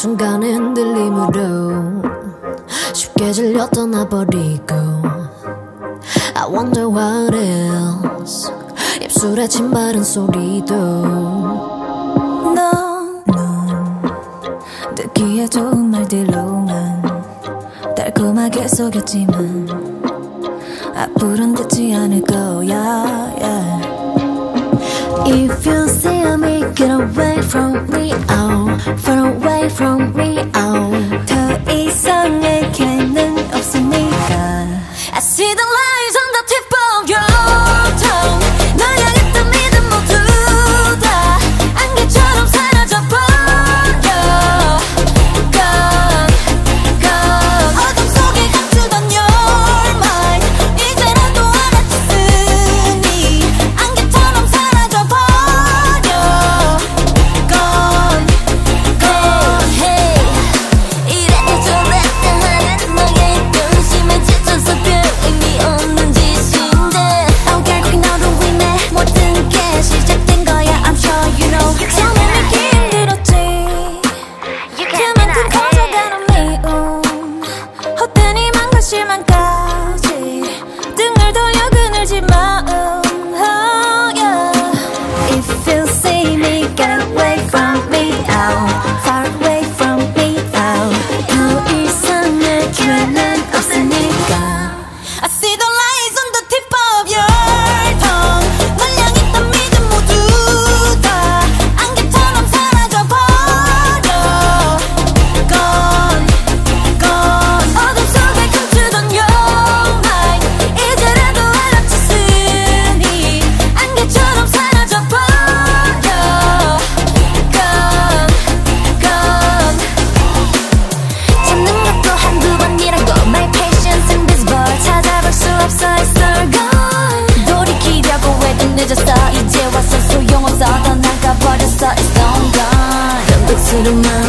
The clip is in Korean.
순간의 흔들림으로 쉽게 질려 떠나버리고 I wonder what else 입술에 침 바른 소리도 너는 듣기에 좋은 말들로만 달콤하게 속였지만 앞으로는 듣지 않을 거야 yeah. If you see me get away from me oh far away from me oh 더 이상 내게는 없으니까 I see the lies on the tip of your tongue 널 향했던 믿음 모두 다 안개처럼 사라져버려 Gone, gone 어둠 속에 감추던 your mind 이제라도 알아챘으니 안개처럼 사라져버려 Gone, gone hey 이랬다 저랬다 하는 너의 변심에 지쳐서 별 의미 없는 짓인데 결국 너로 인해 모든 게 시작된 거야 I'm sure you know 처음엔 믿기 힘들었지 그만큼 커져가는 미움 헛된 희망과 실망까지 등을 돌려 그늘진 마음 oh, yeah. If you see me get away from me oh far away from me oh 더 이상 내 주에는 없으니까 I see the lies on the tip of your tongue 널 향했던 믿음 모두 다 안개처럼 사라져버려 Gone, gone 어둠 속에 감추던 your mind 이제라도 알아챘으니 안개처럼 사라져버려 Gone, gone 참는 것도 한두 번이라고 My patience invisible 찾아볼 수 없어 It's all gone 돌이키려고 해도 늦었어 이제 와서 소용없어 떠나가버렸어 It's all gone 변덕스러운 마음